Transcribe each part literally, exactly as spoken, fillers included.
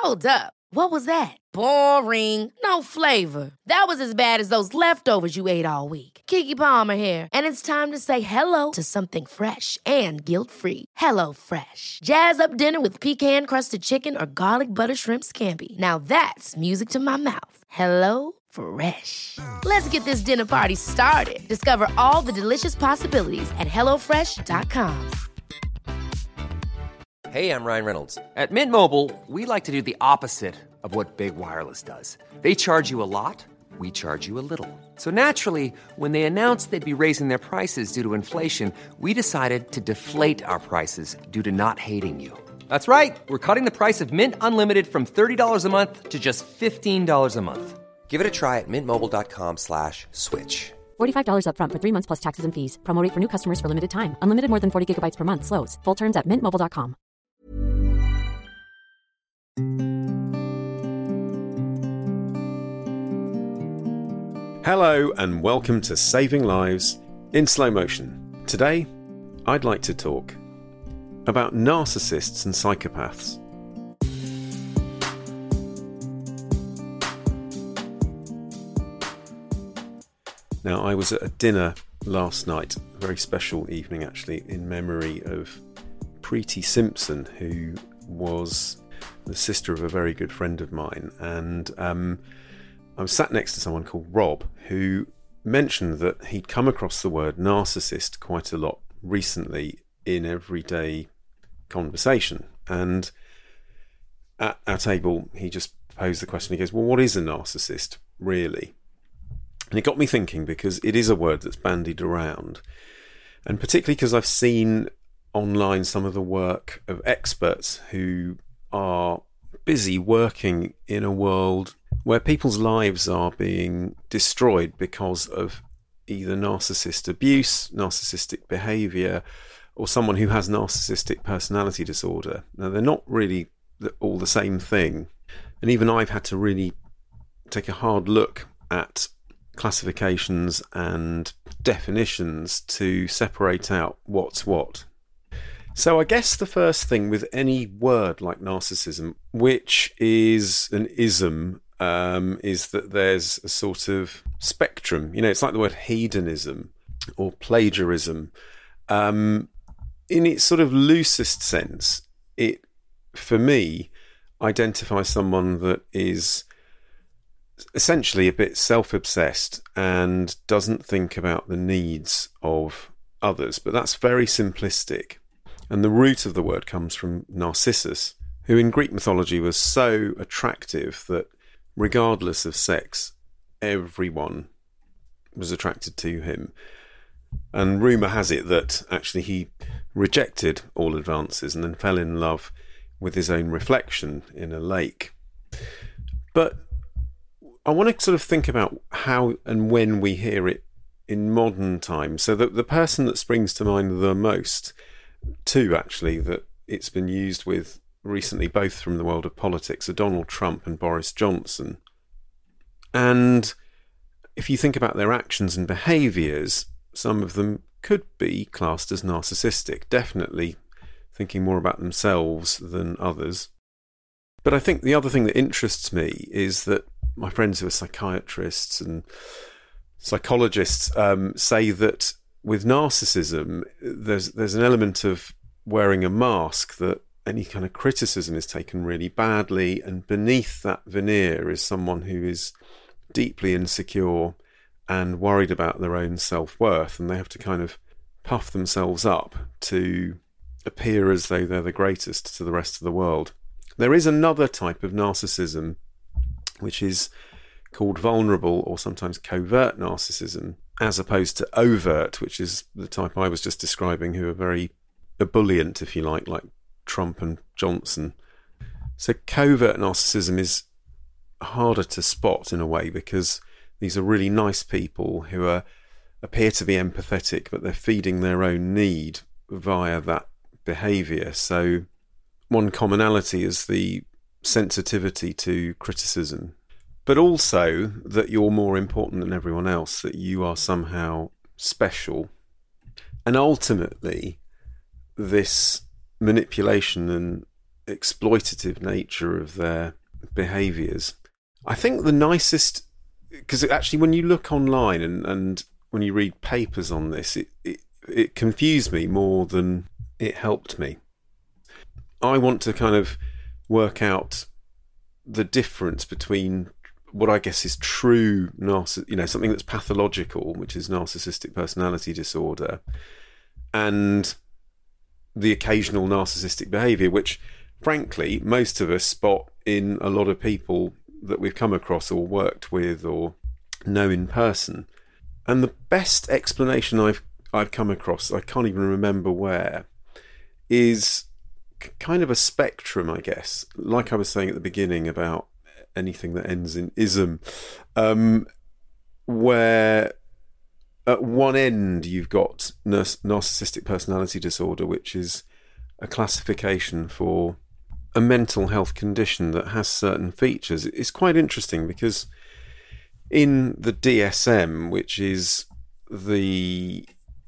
Hold up. What was that? Boring. No flavor. That was as bad as those leftovers you ate all week. Keke Palmer here, and it's time to say hello to something fresh and guilt-free. Hello Fresh. Jazz up dinner with pecan-crusted chicken or garlic butter shrimp scampi. Now that's music to my mouth. Hello Fresh. Let's get this dinner party started. Discover all the delicious possibilities at hello fresh dot com. Hey, I'm Ryan Reynolds. At Mint Mobile, we like to do the opposite of what Big Wireless does. They charge you a lot, we charge you a little. So naturally, when they announced they'd be raising their prices due to inflation, we decided to deflate our prices due to not hating you. That's right. We're cutting the price of Mint Unlimited from thirty dollars a month to just fifteen dollars a month. Give it a try at mintmobile.com slash switch. forty-five dollars up front for three months plus taxes and fees. Promo rate for new customers for limited time. Unlimited more than forty gigabytes per month slows. Full terms at mint mobile dot com. Hello and welcome to Saving Lives in Slow Motion. Today, I'd like to talk about narcissists and psychopaths. Now, I was at a dinner last night, a very special evening actually, in memory of Preeti Simpson, who was the sister of a very good friend of mine. And um, I was sat next to someone called Rob, who mentioned that he'd come across the word narcissist quite a lot recently in everyday conversation. And at our table, he just posed the question. He goes, well, what is a narcissist, really? And it got me thinking, because it is a word that's bandied around. And particularly because I've seen online some of the work of experts who are busy working in a world where people's lives are being destroyed because of either narcissist abuse, narcissistic behaviour, or someone who has narcissistic personality disorder. Now, they're not really all the same thing. And even I've had to really take a hard look at classifications and definitions to separate out what's what. So I guess the first thing with any word like narcissism, which is an ism, um, is that there's a sort of spectrum. You know, it's like the word hedonism or plagiarism. Um, in its sort of loosest sense, it, for me, identifies someone that is essentially a bit self-obsessed and doesn't think about the needs of others. But that's very simplistic. And the root of the word comes from Narcissus, who in Greek mythology was so attractive that regardless of sex, everyone was attracted to him. And rumour has it that actually he rejected all advances and then fell in love with his own reflection in a lake. But I want to sort of think about how and when we hear it in modern times. So that the person that springs to mind the most, two actually, that it's been used with recently, both from the world of politics, are Donald Trump and Boris Johnson. And if you think about their actions and behaviours, some of them could be classed as narcissistic, definitely thinking more about themselves than others. But I think the other thing that interests me is that my friends who are psychiatrists and psychologists um, say that with narcissism, there's there's an element of wearing a mask, that any kind of criticism is taken really badly, and beneath that veneer is someone who is deeply insecure and worried about their own self-worth, and they have to kind of puff themselves up to appear as though they're the greatest to the rest of the world. There is another type of narcissism which is called vulnerable or sometimes covert narcissism, as opposed to overt, which is the type I was just describing, who are very ebullient, if you like, like Trump and Johnson. So covert narcissism is harder to spot in a way, because these are really nice people who are appear to be empathetic, but they're feeding their own need via that behaviour. So one commonality is the sensitivity to criticism, but also that you're more important than everyone else, that you are somehow special. And ultimately, this manipulation and exploitative nature of their behaviours. I think the nicest, because actually when you look online and, and when you read papers on this, it, it, it confused me more than it helped me. I want to kind of work out the difference between what I guess is true narciss- you know, something that's pathological, which is narcissistic personality disorder, and the occasional narcissistic behaviour, which frankly most of us spot in a lot of people that we've come across or worked with or know in person. And the best explanation I've I've come across, I can't even remember where, is kind of a spectrum, I guess. Like I was saying at the beginning about anything that ends in ism, um, where at one end you've got narcissistic personality disorder, which is a classification for a mental health condition that has certain features. It's quite interesting because in the D S M, which is the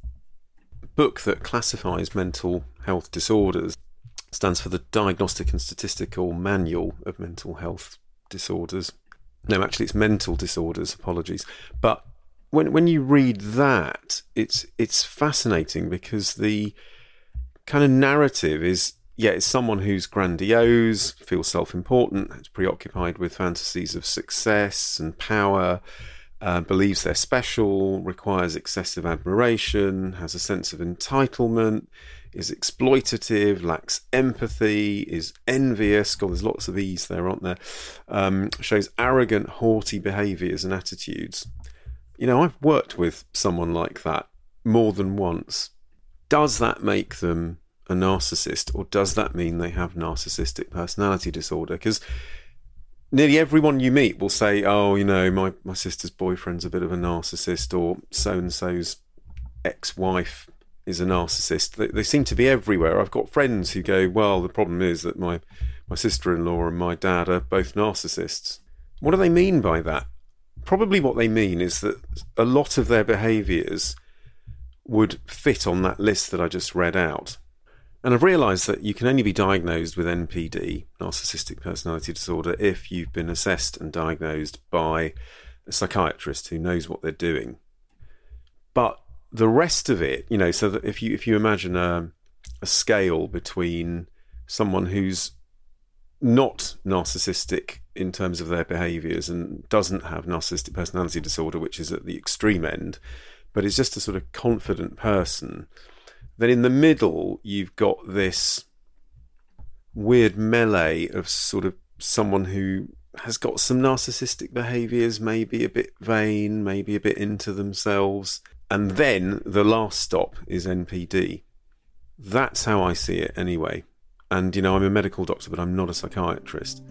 book that classifies mental health disorders, stands for the Diagnostic and Statistical Manual of Mental Health Disorders. No, actually it's mental disorders, apologies. But when when you read that, it's it's fascinating because the kind of narrative is, yeah, it's someone who's grandiose, feels self-important, is preoccupied with fantasies of success and power, uh, believes they're special, requires excessive admiration, has a sense of entitlement, is exploitative, lacks empathy, is envious. God, there's lots of E's there, aren't there? Um, shows arrogant, haughty behaviours and attitudes. You know, I've worked with someone like that more than once. Does that make them a narcissist, or does that mean they have narcissistic personality disorder? Because nearly everyone you meet will say, oh, you know, my, my sister's boyfriend's a bit of a narcissist, or so-and-so's ex-wife is a narcissist. They, they seem to be everywhere. I've got friends who go, well, the problem is that my, my sister-in-law and my dad are both narcissists. What do they mean by that? Probably what they mean is that a lot of their behaviours would fit on that list that I just read out. And I've realised that you can only be diagnosed with N P D, narcissistic personality disorder, if you've been assessed and diagnosed by a psychiatrist who knows what they're doing. But the rest of it, you know, so that if you if you imagine a, a scale between someone who's not narcissistic in terms of their behaviours and doesn't have narcissistic personality disorder, which is at the extreme end, but is just a sort of confident person, then in the middle you've got this weird melee of sort of someone who has got some narcissistic behaviours, maybe a bit vain, maybe a bit into themselves, and then the last stop is N P D. That's how I see it anyway. And, you know, I'm a medical doctor, but I'm not a psychiatrist.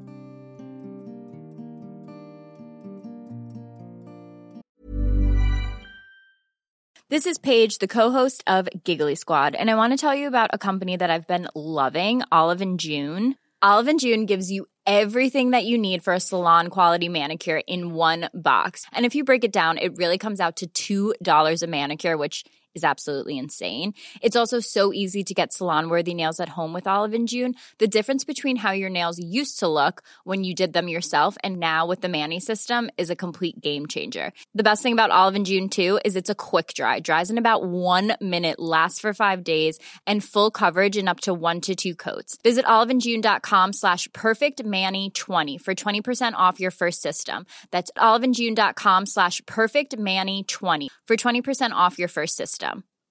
This is Paige, the co-host of Giggly Squad, and I want to tell you about a company that I've been loving, Olive and June. Olive and June gives you everything that you need for a salon-quality manicure in one box. And if you break it down, it really comes out to two dollars a manicure, which is absolutely insane. It's also so easy to get salon-worthy nails at home with Olive and June. The difference between how your nails used to look when you did them yourself and now with the Mani system is a complete game changer. The best thing about Olive and June, too, is it's a quick dry. Dries in about one minute, lasts for five days, and full coverage in up to one to two coats. Visit oliveandjune.com slash perfectmani20 for twenty percent off your first system. That's oliveandjune.com slash perfectmani20 for twenty percent off your first system.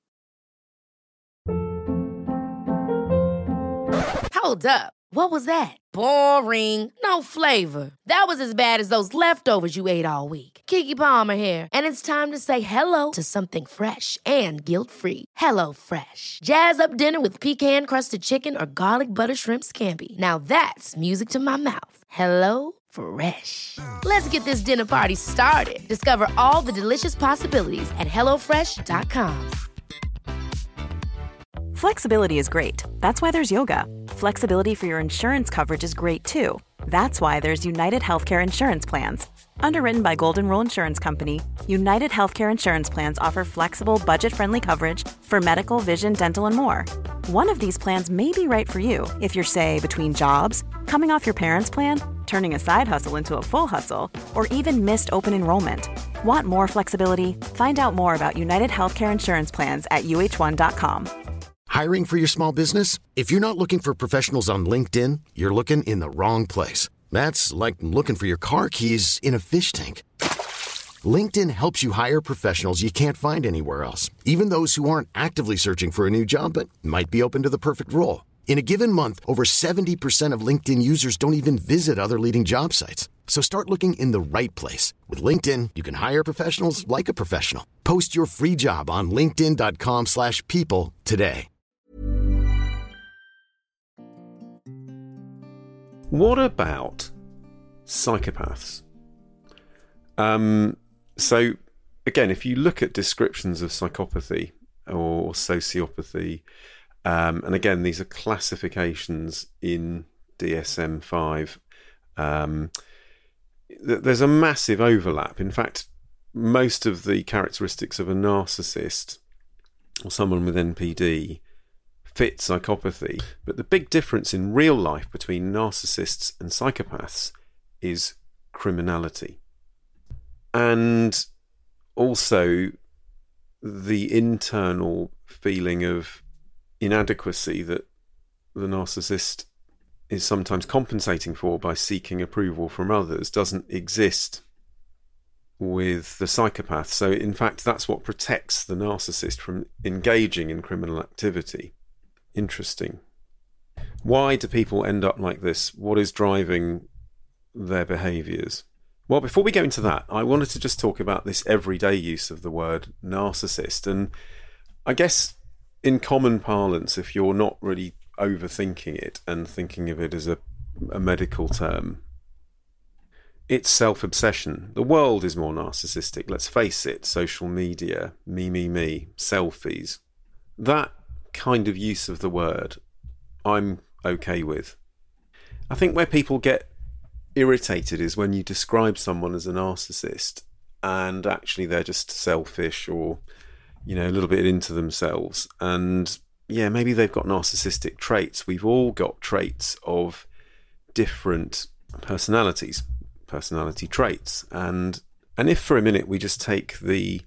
Hold up. What was that? Boring. No flavor. That was as bad as those leftovers you ate all week. Keke Palmer here, and it's time to say hello to something fresh and guilt-free. Hello Fresh. Jazz up dinner with pecan-crusted chicken or garlic butter shrimp scampi. Now that's music to my mouth. Hello Fresh. Let's get this dinner party started. Discover all the delicious possibilities at hello fresh dot com. Flexibility is great. That's why there's yoga. Flexibility for your insurance coverage is great too. That's why there's United Healthcare Insurance Plans. Underwritten by Golden Rule Insurance Company, United Healthcare Insurance Plans offer flexible, budget-friendly coverage for medical, vision, dental, and more. One of these plans may be right for you if you're, say, between jobs, coming off your parents' plan, turning a side hustle into a full hustle, or even missed open enrollment. Want more flexibility? Find out more about United Healthcare Insurance Plans at U H one dot com. Hiring for your small business? If you're not looking for professionals on LinkedIn, you're looking in the wrong place. That's like looking for your car keys in a fish tank. LinkedIn helps you hire professionals you can't find anywhere else, even those who aren't actively searching for a new job but might be open to the perfect role. In a given month, over seventy percent of LinkedIn users don't even visit other leading job sites. So start looking in the right place. With LinkedIn, you can hire professionals like a professional. Post your free job on linkedin dot com slash people today. What about psychopaths? Um... So, again, if you look at descriptions of psychopathy or sociopathy, um, and again, these are classifications in D S M five, um, th- there's a massive overlap. In fact, most of the characteristics of a narcissist or someone with N P D fit psychopathy. But the big difference in real life between narcissists and psychopaths is criminality. And also the internal feeling of inadequacy that the narcissist is sometimes compensating for by seeking approval from others doesn't exist with the psychopath. So in fact, that's what protects the narcissist from engaging in criminal activity. Interesting. Why do people end up like this? What is driving their behaviours? Well, before we go into that, I wanted to just talk about this everyday use of the word narcissist. And I guess in common parlance, if you're not really overthinking it and thinking of it as a, a medical term, it's self-obsession. The world is more narcissistic, let's face it. Social media, me, me, me, selfies. That kind of use of the word, I'm okay with. I think where people get irritated is when you describe someone as a narcissist and actually they're just selfish or, you know, a little bit into themselves. And yeah, maybe they've got narcissistic traits. We've all got traits of different personalities, personality traits. And and if for a minute we just take the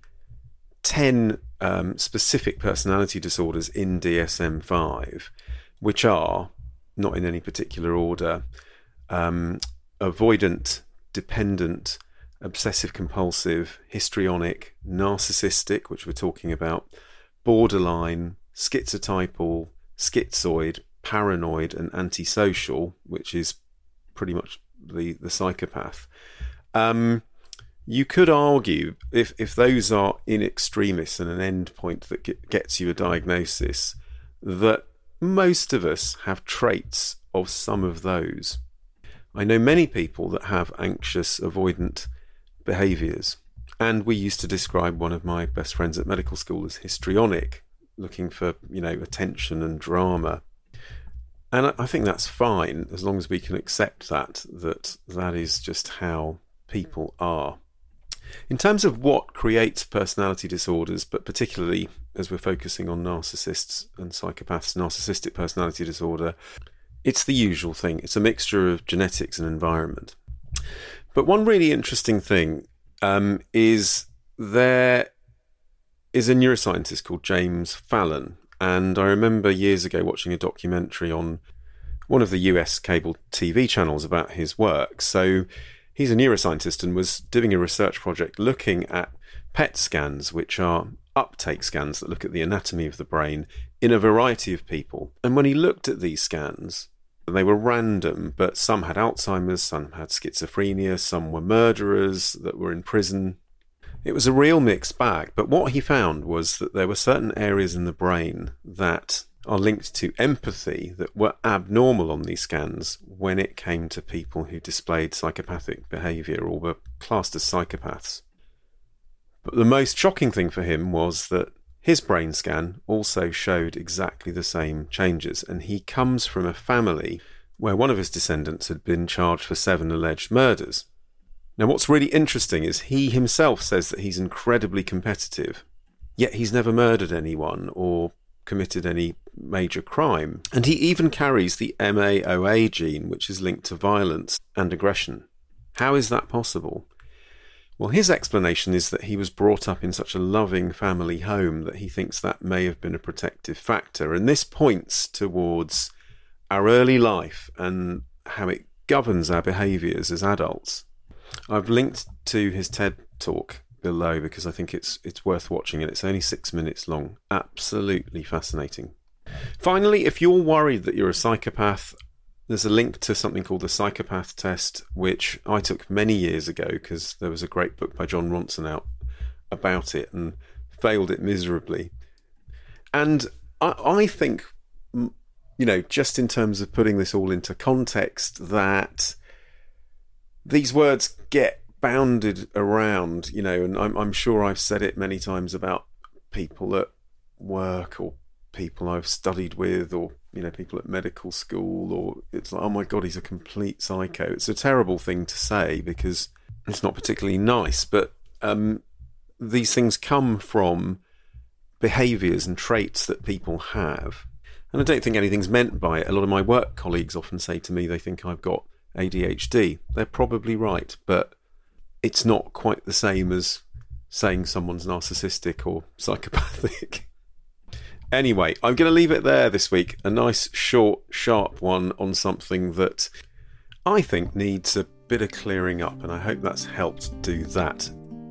ten um, specific personality disorders in D S M five, which are, not in any particular order, um, avoidant, dependent, obsessive-compulsive, histrionic, narcissistic, which we're talking about, borderline, schizotypal, schizoid, paranoid, and antisocial, which is pretty much the, the psychopath. Um, you could argue, if, if those are in extremis and an end point that get, gets you a diagnosis, that most of us have traits of some of those. I know many people that have anxious, avoidant behaviours, and we used to describe one of my best friends at medical school as histrionic, looking for, you know, attention and drama. And I think that's fine, as long as we can accept that, that that is just how people are. In terms of what creates personality disorders, but particularly as we're focusing on narcissists and psychopaths, narcissistic personality disorder, it's the usual thing. It's a mixture of genetics and environment. But one really interesting thing um, is there is a neuroscientist called James Fallon. And I remember years ago watching a documentary on one of the U S cable T V channels about his work. So he's a neuroscientist and was doing a research project looking at P E T scans, which are uptake scans that look at the anatomy of the brain in a variety of people. And when he looked at these scans, they were random, but some had Alzheimer's, some had schizophrenia, some were murderers that were in prison. It was a real mixed bag, but what he found was that there were certain areas in the brain that are linked to empathy that were abnormal on these scans when it came to people who displayed psychopathic behaviour or were classed as psychopaths. But the most shocking thing for him was that his brain scan also showed exactly the same changes, and he comes from a family where one of his descendants had been charged for seven alleged murders. Now, what's really interesting is he himself says that he's incredibly competitive, yet he's never murdered anyone or committed any major crime. And he even carries the M A O A gene, which is linked to violence and aggression. How is that possible? Well, his explanation is that he was brought up in such a loving family home that he thinks that may have been a protective factor. And this points towards our early life and how it governs our behaviours as adults. I've linked to his TED Talk below because I think it's it's worth watching, and it's only six minutes long. Absolutely fascinating. Finally, if you're worried that you're a psychopath, there's a link to something called the Psychopath Test, which I took many years ago because there was a great book by John Ronson out about it and failed it miserably. And I, I think, you know, just in terms of putting this all into context, that these words get bounded around, you know, and I'm, I'm sure I've said it many times about people at work or people I've studied with, or, you know, people at medical school, or it's like, oh my God, he's a complete psycho. It's a terrible thing to say because it's not particularly nice, but um, these things come from behaviours and traits that people have. And I don't think anything's meant by it. A lot of my work colleagues often say to me they think I've got A D H D. They're probably right, but it's not quite the same as saying someone's narcissistic or psychopathic. Anyway, I'm going to leave it there this week. A nice, short, sharp one on something that I think needs a bit of clearing up, and I hope that's helped do that.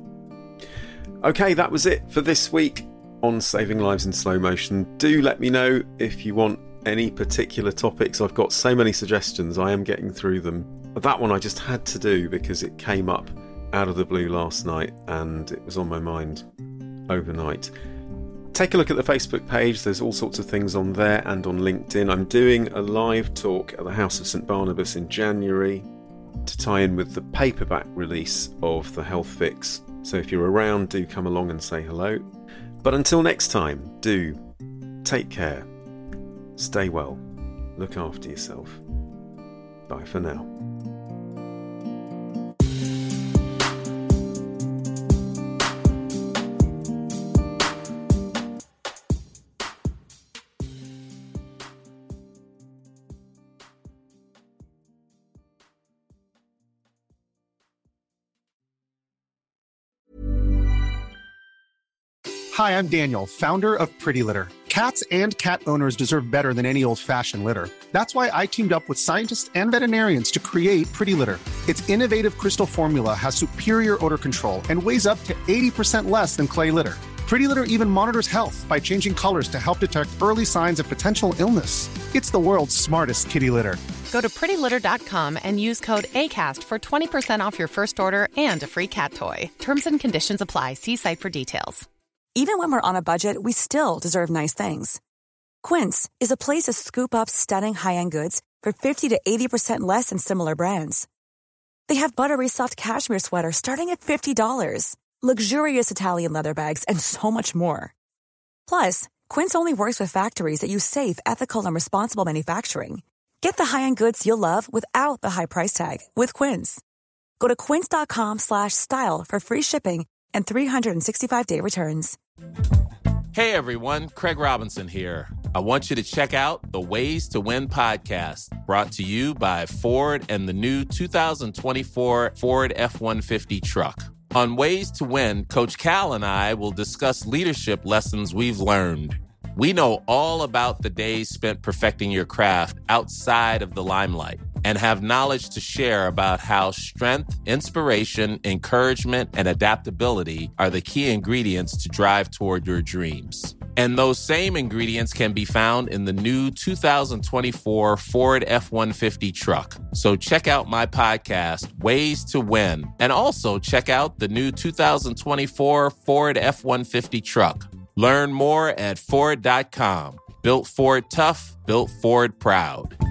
Okay, that was it for this week on Saving Lives in Slow Motion. Do let me know if you want any particular topics. I've got so many suggestions. I am getting through them. That one I just had to do because it came up out of the blue last night and it was on my mind overnight. Take a look at the Facebook page. There's all sorts of things on there and on LinkedIn. I'm doing a live talk at the House of St Barnabas in January to tie in with the paperback release of The Health Fix. So if you're around, do come along and say hello. But until next time, do take care, stay well, look after yourself. Bye for now. Hi, I'm Daniel, founder of Pretty Litter. Cats and cat owners deserve better than any old-fashioned litter. That's why I teamed up with scientists and veterinarians to create Pretty Litter. Its innovative crystal formula has superior odor control and weighs up to eighty percent less than clay litter. Pretty Litter even monitors health by changing colors to help detect early signs of potential illness. It's the world's smartest kitty litter. Go to pretty litter dot com and use code ACAST for twenty percent off your first order and a free cat toy. Terms and conditions apply. See site for details. Even when we're on a budget, we still deserve nice things. Quince is a place to scoop up stunning high-end goods for fifty to eighty percent less than similar brands. They have buttery soft cashmere sweaters starting at fifty dollars, luxurious Italian leather bags, and so much more. Plus, Quince only works with factories that use safe, ethical, and responsible manufacturing. Get the high-end goods you'll love without the high price tag with Quince. Go to quince dot com slash style for free shipping and three sixty-five day returns. Hey everyone, Craig Robinson here. I want you to check out the Ways to Win podcast, brought to you by Ford and the new two thousand twenty-four Ford F one fifty truck. On Ways to Win, Coach Cal and I will discuss leadership lessons we've learned. We know all about the days spent perfecting your craft outside of the limelight and have knowledge to share about how strength, inspiration, encouragement, and adaptability are the key ingredients to drive toward your dreams. And those same ingredients can be found in the new two thousand twenty-four Ford F one fifty truck. So check out my podcast, Ways to Win, and also check out the new two thousand twenty-four Ford F one fifty truck. Learn more at Ford dot com. Built Ford tough, built Ford proud.